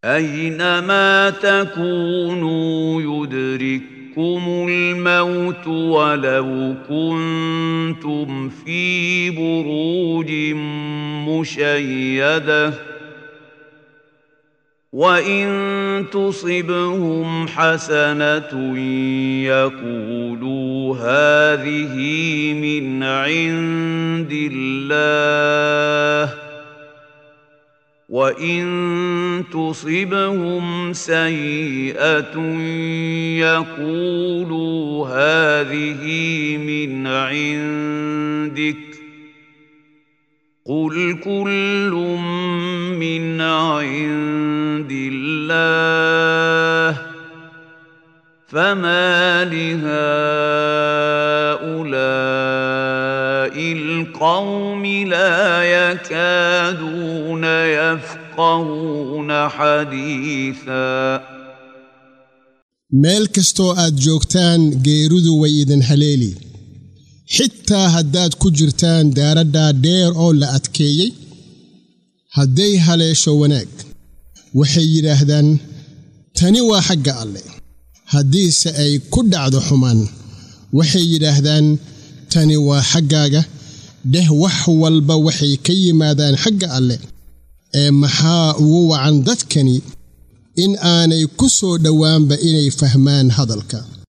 أينما تكونوا يدرككم الموت ولو كنتم في بروج مشيدة وإن تصبهم حسنة يقولوا هذه من عند الله وإن تصبهم سيئة يقولوا هذه من عندك قل كل من عند الله فما لهؤلاء القوم لا يكادون يفقهون حديثا meel kastoo aad joogtaan geeridu way idin haleeli xitaa haddaad ku jirtaan daaradda dheer oo la adkeeyay hadday haleesho wanaag waxay yiraahdaan tani waa xagga alle haddiise ay ku dhacdo xumaan waxay yiraahdaan tani waa xaggaaga deh wax walba waxay ka yimaadaan xagga alle ee maxaa ugu wacan dadkani in aanay ku soo dhowaanba inay fahmaan hadalka